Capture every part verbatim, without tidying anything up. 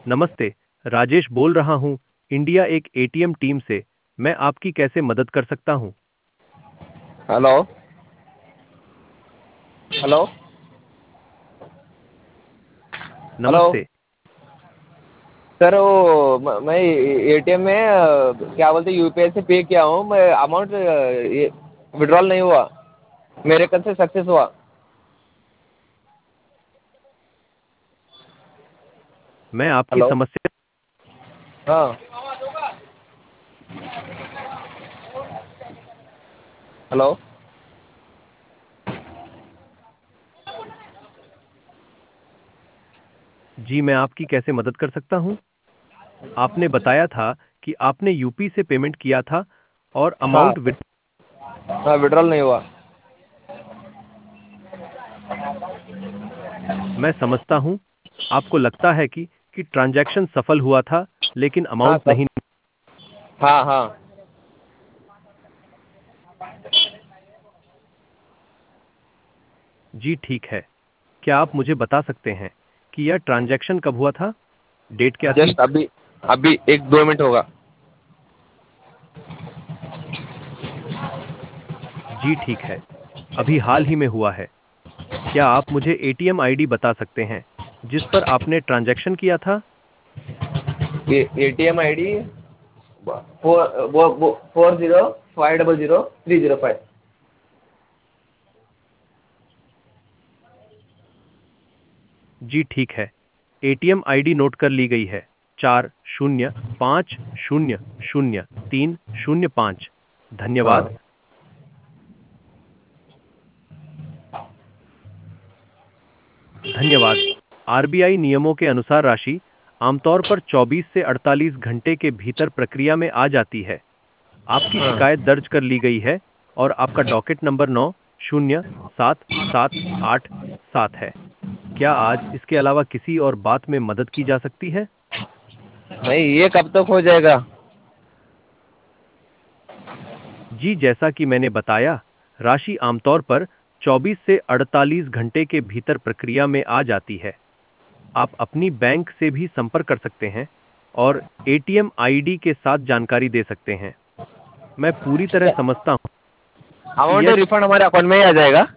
नमस्ते, राजेश बोल रहा हूँ, इंडिया एक एटीएम टीम से। मैं आपकी कैसे मदद कर सकता हूँ? हेलो। हेलो। हेलो। नमस्ते। सर वो म- मैं एटीएम में अ, क्या बोलते यूपीआई से पे किया हूँ मैं अमाउंट विड्रॉल नहीं हुआ मेरे कल से सक्सेस हुआ। मैं आपकी हेलो। समस्या हाँ। हेलो। जी, मैं आपकी कैसे मदद कर सकता हूँ? आपने बताया था कि आपने यूपी से पेमेंट किया था और हाँ अमाउंट विद हाँ विड्रॉल नहीं हुआ। मैं समझता हूँ। आपको लगता है कि कि ट्रांजैक्शन सफल हुआ था, लेकिन हाँ अमाउंट सर। नहीं। हाँ हाँ। जी, ठीक है। क्या आप मुझे बता सकते हैं कि यह ट्रांजैक्शन कब हुआ था? डेट क्या थी? जस्ट अभी अभी एक दो मिनट होगा। जी, ठीक है। अभी हाल ही में हुआ है। क्या आप मुझे एटीएम आईडी बता सकते हैं जिस पर आपने ट्रांजैक्शन किया था? ये एटीएम आई डी फोर वो वो four zero five double zero three zero five. जी, ठीक है। एटीएम आईडी नोट कर ली गई है। चार शून्य पाँच शून्य शून्य तीन शून्य पाँच। धन्यवाद। हाँ। धन्यवाद। आरबीआई नियमों के अनुसार राशि आमतौर पर चौबीस से अड़तालीस घंटे के भीतर प्रक्रिया में आ जाती है। आपकी हाँ। शिकायत दर्ज कर ली गई है और आपका डॉकेट नंबर नौ शून्य सात सात आठ सात है। क्या आज इसके अलावा किसी और बात में मदद की जा सकती है? नहीं ये कब तक हो जाएगा? जी, जैसा कि मैंने बताया, राशि आमतौर पर चौबीस से अड़तालीस घंटे के भीतर प्रक्रिया में आ जाती है। आप अपनी बैंक से भी संपर्क कर सकते हैं और एटीएम आईडी के साथ जानकारी दे सकते हैं। मैं पूरी तरह समझता हूँ कि अमाउंट यह रिफंड हमारे अकाउंट में ही आ जाएगा।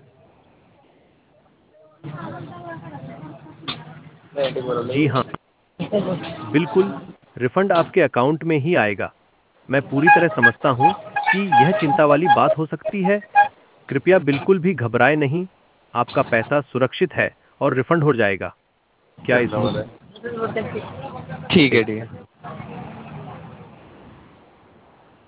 जी हाँ, बिल्कुल, रिफंड आपके अकाउंट में ही आएगा। मैं पूरी तरह समझता हूँ कि यह चिंता वाली बात हो सकती है। कृपया बिल्कुल भी घबराएं नहीं। आपका पैसा सुरक्षित है और रिफंड हो जाएगा। क्या इस मुद्दे ठीक है ठीक है।